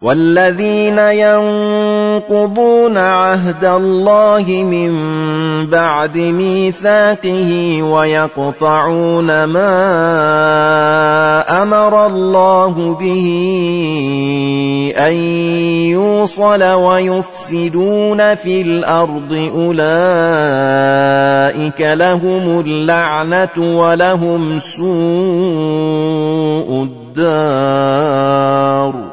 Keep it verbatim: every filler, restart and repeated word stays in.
وَالَّذِينَ يَنقُضُونَ عَهْدَ اللَّهِ مِن بَعْدِ مِيثَاقِهِ وَيَقْطَعُونَ مَا أَمَرَ اللَّهُ بِهِ أَن يُوصَلَ وَيُفْسِدُونَ فِي الْأَرْضِ أُولَئِكَ لَهُمُ اللَّعْنَةُ وَلَهُمْ سُوءُ الدَّارِ